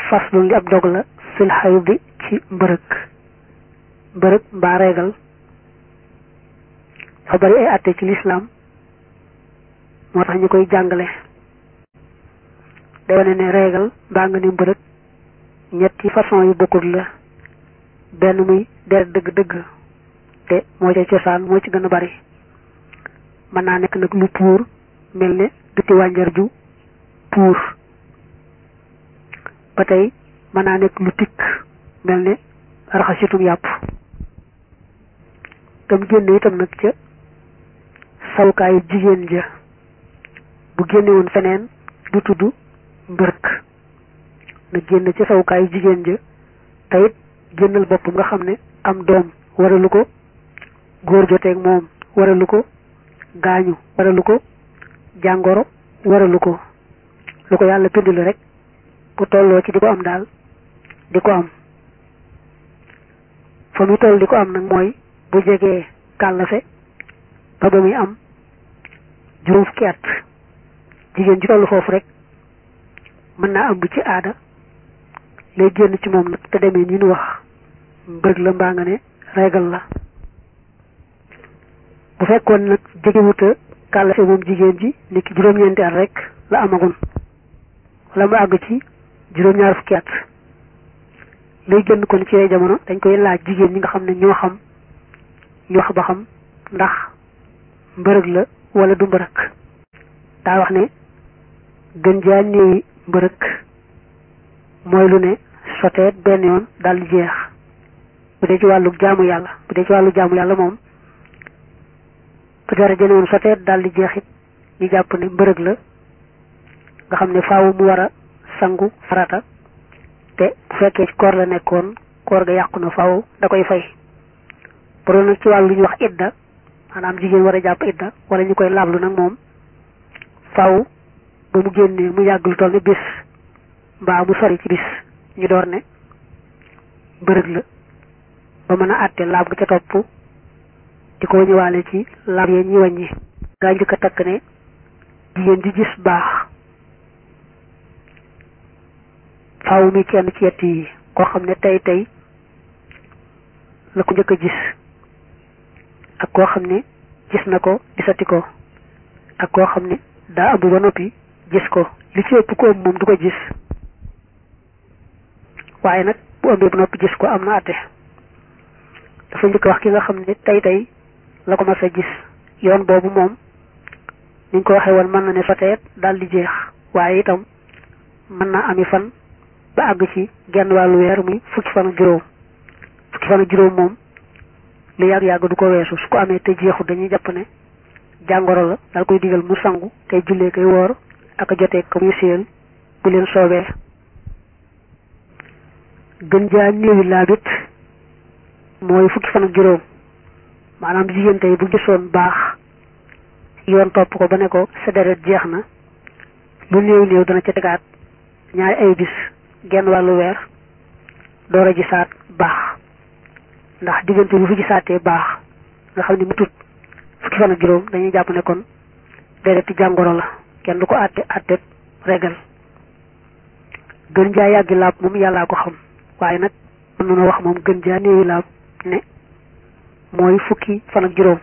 faslun li ab dog la fil xaydi ci mbërëg mbaa reegal dafa bari ay àtte ci lislaam moo tax ñu koy jàngale day wane ne reegal mbaa nga ne mbërëg ñetti façon yu bokkul la benn muy deret dëgg-dëgg te moo ca cosaan moo ci gën a bari mën naa nekk nag lu puur mel ne duti wànjar ju puur ba tey mën naa nekk lu tikk mel ne raxasitum yàpp tam génne itam nag ca sawukaayu jigéen ja bu génne woon feneen du tudd mbërëk na génn ca sawukaayu jigéen ja te it génnal boppam nga xam ne am doom waralu ko góor joteeg moom waralu ko gaañu waralu ko jàngoro waralu ko lu ko yàlla bind la rek bu tolloo ci di ko am daal di ko am fa mu toll di ko am nag mooy bu jegee kàllafe ba muy am juróom fukki at jigéen ji tollu foofu rek mën naa ëmb ci aada lay génn ci moom nag te demee ni ñu wax mbërëg la mbaa nga ne régal la bu fekkoon nag jegewuta kàllafe moom jigéen ji ni ki juróom-ñeenti at rek la amagun wala mu àgg ci juróom-ñaar fukki at lay génn kon ci ay jamono dañ koy laaj jigéen ñi nga xam ne ñoo xam ñu wax ba xam ndax mbërëg la wala du mbërëg daa wax ne gën jaa néewi mbërëg mooy lu ne soteet benn yoon daal di jeex bu dee ci wàllu jaamu yàlla moom bu dara jëne woon soteet daal di jeex it ñu jàpp ne mbërëg la nga xam ne faaw mu war a sangu farata te bu fekkee ci koor la nekkoon koor ga yàqu na faaw da koy fay bu doon nag ci wàllu lu ñuy wax idda maanaam jigéen war a jàpp idda wala ñu koy laablu nag moom faaw ba mu génnee mu yàgg lu toll ni bis mbaa mu sori ci bis ñu door ne mbërëg la ba mën a àtte laab ga ca topp di ko wëñëwaale ci laab yee ñi wàññi gaa njëkk a takk ne jigéen ji gis baax faaw mi kenn ci yett yi koo xam ne tey la ko njëkk a gis ak koo xam ne gis na ko gisati ko ak koo xam ne daa ëmb ba noppi gis ko li ci ëpp ko ëmb moom du ko gis waaye nag bu ëmbee ba noppi gis ko am na àtte dafa njëkk wax ki nga xam ne tey la ko mas a gis yoon boobu moom niñ ko waxee woon mën na ne soteet daal di jeex waaye itam mën naa ami fan ba àgg ci genn wàllu weer muy fukki fan ak juróom moom lu yàgg-yàgg du ko weesu su ko amee te jeexu dañuy jàpp ne jàngoro la daal koy digal mu sangu tey jullee koy woor ak a jotee ko muy séyal bu leen soobee gën jaa néewi laabit mooy fukki fan ak juróom maanaam jigéen tey bu gisoon baax yoon topp ko ba ne ko sa deret jeex na lu néew dana ca tegaat ñaari ay bis genn wàllu weer door a gisaat baax ndax diggante bu fi gisaatee baax nga xam ne mu tut fukki fan ak juróom dañuy jàpp ne kon dereti jàngoro la kenn du ko àtte régal gën jaa yàggi laab moom yàllaa ko xam waaye nag mën na wax moom gën jaa néewi laab ne mooy fukki fan ak juróom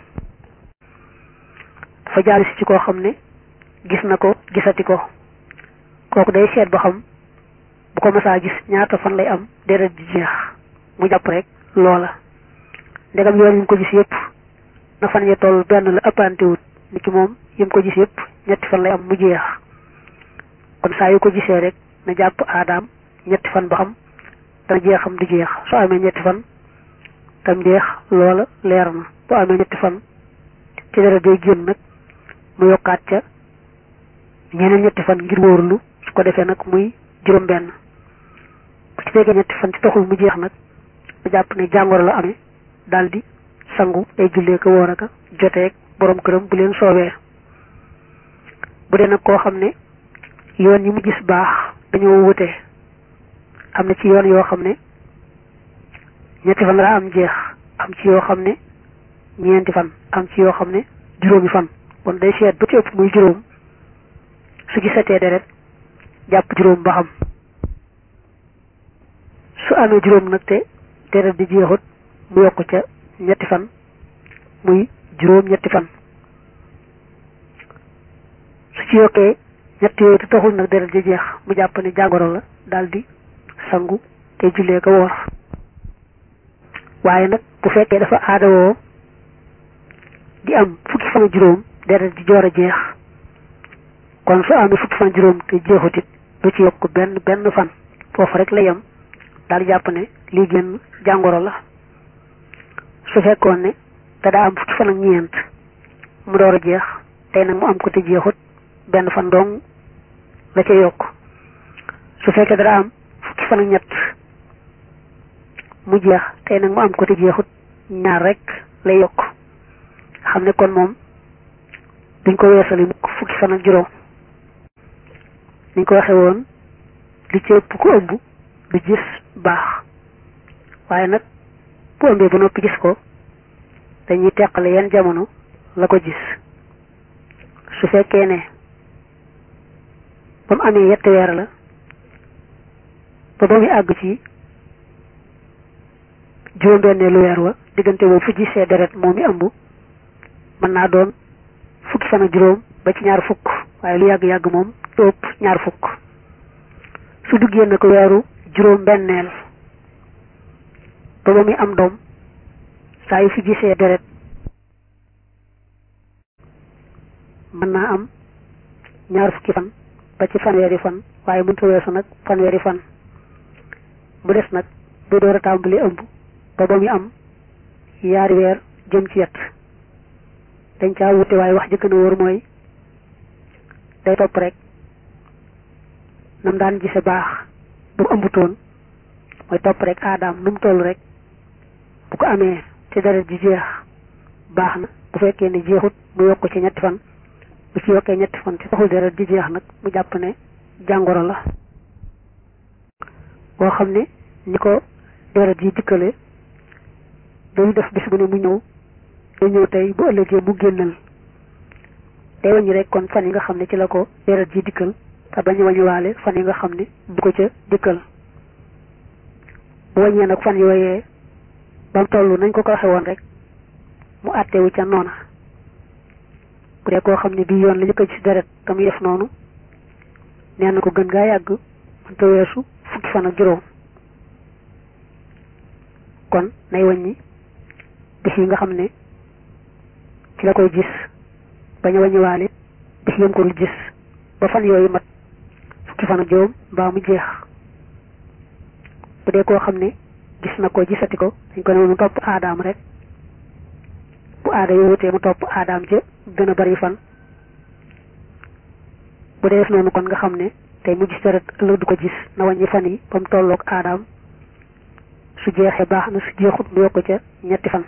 dafa jaari si ci koo xam ne gis na ko gisati ko kooku day seet ba xam bu ko masaa gis ñaata fan lay am deret di jeex mu jàpp rek loola ndegam yoon yi mu ko gis yëpp na fan ya toll benn la ëppantewut ni ki moom yi mu ko gis yëpp ñetti fan lay am mu jeex kon saa yu ko gisee rek na jàpp aadaam ñetti fan ba xam dana jeexam du jeex soo amee ñetti fan tam jeex loola leer na boo amee ñetti fan ci deret day génn nag mu yokkaat ca ñeneen ñetti fan ngir wóorlu su ko defee nag muy juróom benn bu ci fekkee ñetti fan ci taxul mu jeex nag mu jàpp ne jàngoro la amee daldi sangu ay jullee ko woor aka joteeg borom këram bu leen soobee bu dee nag koo xam ne yoon yi mu gis baax dañoo wute am na ci yoon yoo xam ne ñetti fan la am jeex am ci yoo xam ne ñeenti fan am ci yoo xam ne juróomi fan kon day seet ba ci ëpp muy juróom su gisatee deret jàpp juróom ba xam amee juróom nag te deret di jeexut mu yokk ca ñetti fan muy juróom ñetti fan su ci yokkee ñett yooyu te taxul nag deret di jeex mu jàpp ne jàngoro la daldi sangu te jullee ko woor waaye nag bu fekkee dafa aadawoo di am fukki fan juróom deret di joor a jeex kon su amee fukki fan juróom te jeexut it du ci yokk benn fan foofu rek la yem daal jàpp ne lii génn jàngoro la su fekkoon ne te daa am fukki fan ak ñeent mu door a jeex tey nag mu am ko te jeexut benn fan dong la ca yokk su fekkee daa am fukki fan ak ñett mu jeex tey nag mu am ko te jeexut ñaar rek lay yokk xam ne kon moom duñ ko weesali mukk fukki fan ak juróom niñ ko waxee woon li ci ëpp ku ëmb du gis baax waaye nag bu ëmbee ba noppi gis ko dañuy teqale yan jamono la ko gis su fekkee ne ba mu amee yetti weer la ba muy àgg ci juróom-benneelu weer wa diggante boobu fu gisee deret moom mi ëmb mën naa doon fukki fan ak juróom ba ci ñaar fukk waaye lu yàgg-yàgg moom du ëpp ñaar fukk su duggee na ko weeru juróom-benneel ba muy am doom saa yu fi gisee deret mën naa am ñaar fukki fan ba ci fanweeri fan waaye mënta weesu nag fanweeri fan mu des nag bu door a tàmbali ëmb ba muy am yaari weer jëm ci yett dañ caa wute waaye wax jëkk na wóor mooy day topp rek nam daan gise baax bu mu ëmbutoon mooy topp rek aadaam nu mu toll rek bu ko amee ci deret ji jeex baax na bu fekkee ne jeexut mu yokk ci ñetti fan bu ci yokkee ñetti fan ci taxul deret ji jeex nag mu jàpp ne jàngoro la boo xam ne ni ko deret ji dikkale dañu def bis bu ne mu ñëw day ñëw tey bu ëllëgee mu génnal day wàññi rek kon fan yi nga xam ne ci la ko deret ji dikkal te bañ a wàññiwaale fan yi nga xam ne du ko ca dikkal bu wàññee nag fan yooyee ba mu toll nañ ko waxee woon rek mu àttewu ca noona bu dee koo xam ne bii yoon la ñu ko ci deret te muy def noonu nee na ko gën gaa yàgg mënta weesu fukki fan ak juróom kon nay wàññi bis yi nga xam ne ci la koy gis bañ a wàññiwaale bis yam ko dul gis ba fan yooyu mat fukki fan ak juróom mbaa mu jeex bu dee koo xam ne gis na ko gisati ko dañ ko ne mu topp aadaam rek bu aada yoo wutee mu topp aadaam ca gën a bari fan bu dee def noonu kon nga xam ne tey mu gis deret ëllëg du ko gis na wàññi fan yi ba mu tolloog aadaam su jeexee baax na su jeexut mu yokk ca ñetti fan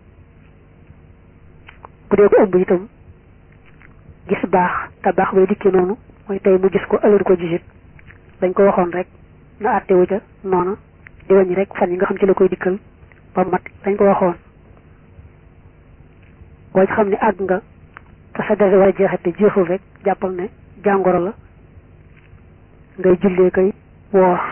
bu dee ko ëmb itam gis baax te baax bay dikkee noonu mooy tey mu gis ko ëllëg du ko gisit dañ ko waxoon rek na àttewu ca noona di wàññi rek fan yi nga xam ci la koy dikkal ba mat dañ ko waxoon boo ci xam ne àgg nga te sa deret war a jeexit te jeexul rek jàppal ne jàngoro la ngay jullee koy woor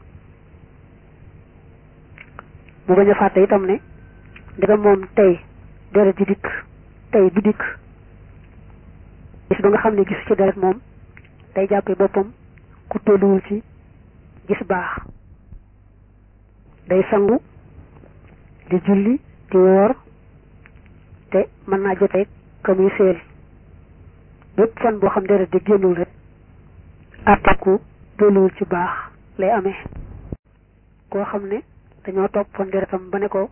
mu bañ a fàtte itam ne ndegam moom tey deret ji dikk tey du dikk gis ba nga xam ne gis ci deret moom day jàppee boppam ku tolluwul ci gis baax day sangu di julli di woor te mën naa jotee ka muy seel bépp fan boo xam deret di génnul rek àttaku tolluwul ci baax lay amee koo xam ne dañoo toppoon deretam ba ne ko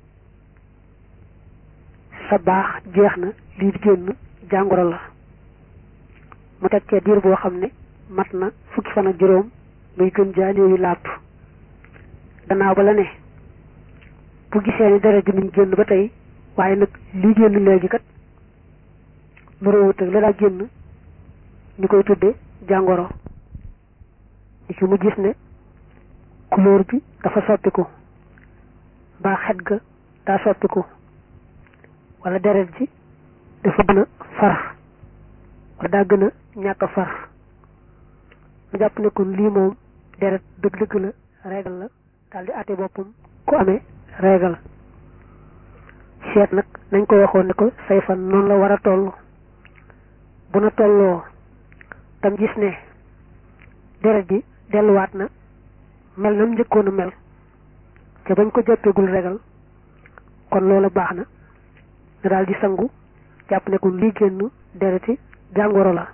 sa baax jeex na lii di génn jàngoro la mu teg cee diir boo xam ne mat na fukki fan ak juróom muy gën jaa néewi làpp gannaaw ba la ne bu gisee ni deret ji mu génn ba tey waaye nag lii génn léegi kat mu réewut ak la daa génn ñu koy tudde jàngoro di ki mu gis ne couleur bi dafa soppiku mbaa xet ga daa soppiku wala deret ji dafa gën a far wala daa gën a ñàkk a far mu jàpp ne kon lii moom deret dëgg-dëgg la régal la daal di àtte boppam ku amee régal seet nag nañ ko waxoon ne ko say fan noonu la war a toll bu na tolloo tam gis ne deret ji delluwaat na mel nam njëkkoon a mel te bañ ko jàppeegul régal kon loola baax na nga daal di sangu jàpp ne ko lii génn dereti jàngoro la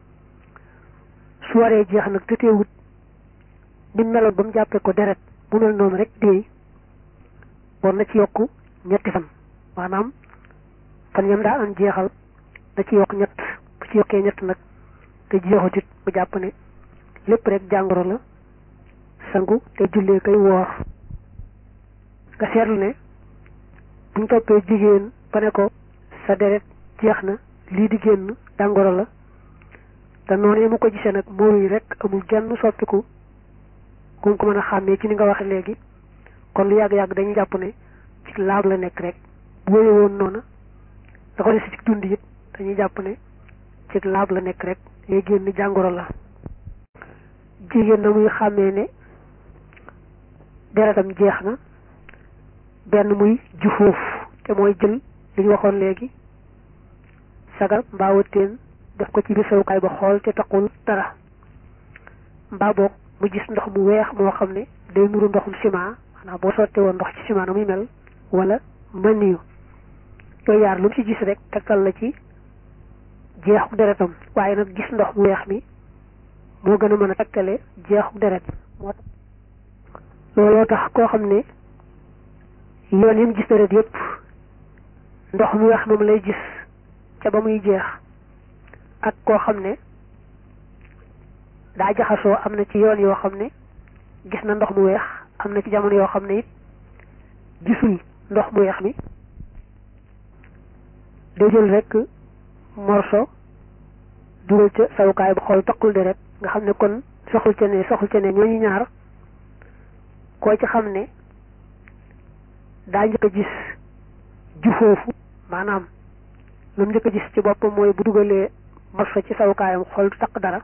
su waree jeex nag te teewut ni meloon ba mu jàppee ko deret bu mel noonu rek déey war na ci yokk ñetti fan maanaam fan yam daa am jeexal da ci yokk ñett bu ci yokkee ñett nag te jeexut it bu jàpp ne lépp rek jàngoro la sangu te jullee kay woor nga seetlu ne buñ toppee jigéen ba ne ko sa deret jeex na lii di génn jàngoro la te noonu mu ko gisee nag mooy rek amul genn soppiku ku ko mën a xàmmee ci ni nga waxe léegi kon lu yàgg-yàgg dañuy jàpp ne ci laab la nekk rek bu wéye woon noona da ko des ci dund it dañuy jàpp ne ci laab la nekk rek lay génn jàngoro la jigéen na muy xàmmee ne deretam jeex na benn muy jufóof te mooy jël li ñu waxoon léegi sagar mbaa wëttéen def ko ci biir sawukaay ba xool te taqul dara mbaa boog mu gis ndox mu weex moo xam ne day nuru ndoxum ciment xanaa boo sottee woon ndox ci ciment na muy mel wala maniyu yooyu yaar lu mu ci gis rek tegtal la ci jeexu deretam waaye nag gis ndox mu weex mi moo gën a mën a tegtale jeexu deret moo tax looloo tax koo xam ne yoon yi mu gis deret yépp ndox mu weex moom lay gis ca ba muy jeex ak koo xam ne daa jaxasoo am na ci yoon yoo xam ne gis na ndox mu weex am na ci jamono yoo xam ne it gisul ndox mu weex mi day jël rek morso dugal ca sawukaay ba xool taqul deret nga xam ne kon soxul ca ne ñooñu ñaar koo ci xam ne daa njëkk a gis jufoofu maanaam lu mu njëkk a gis ci boppam mooy bu dugalee morso ci sawukaayam xool taq dara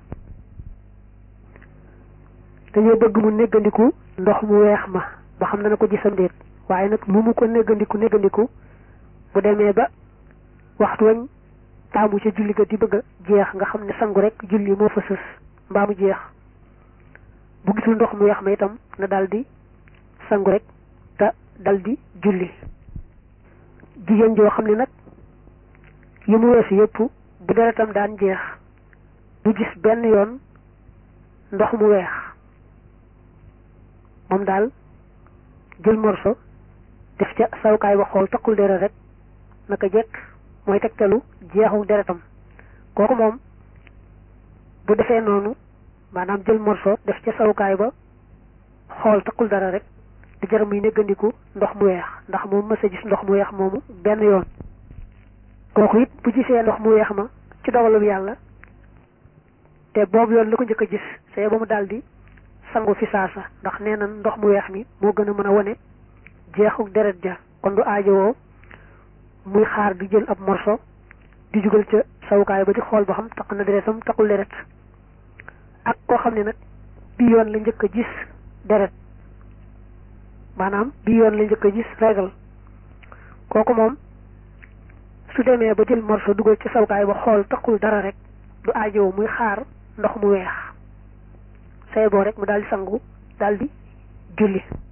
dañoo bëgg mu néggandiku ndox mu weex ma ba xam dana ko gisam déet waaye nag lu mu ko néggandiku bu demee ba waxtu wañ taamu ca julli ga di bëgg a jeex nga xam ne sangu rek julli moo fa sës mbaa mu jeex bu gisul ndox mu weex ma itam na daldi sangu rek te daldi julli jigéen joo xam ne nag yi mu weesu yépp bu deretam daan jeex du gis benn yoon ndox mu weex moom daal jël morso def ca sawukaay ba xool taqul deret rek naka jekk mooy tegtalu jeexu deretam kooku moom bu defee noonu maanaam jël morso def ca sawukaay ba xool taqul dara rek di jar muy néggandiku ndox mu weex ndax moom mës a gis ndox mu weex moomu benn yoon kooku it bu gisee ndox mu weex ma ci dogalum yàlla te boobu yoon la ko njëkk a gis see ba mu daldi sangu fi saasa ndax nee na ndox mu weex mi moo gën a mën a wone jeexu deret ja kon du aajowoo muy xaar di jël ab morso di jugal ca sawukaay ba di xool ba xam taq na deretam taqul deret ak koo xam ne nag bii yoon la njëkk a gis deret maanaam bii yoon la njëkk a gis régal kooku moom su demee ba jël morso dugal ca sawukaay ba xool taqul dara rek du aajowoo muy xaar ndox mu weex say boo rek mu daldi sangu daldi julli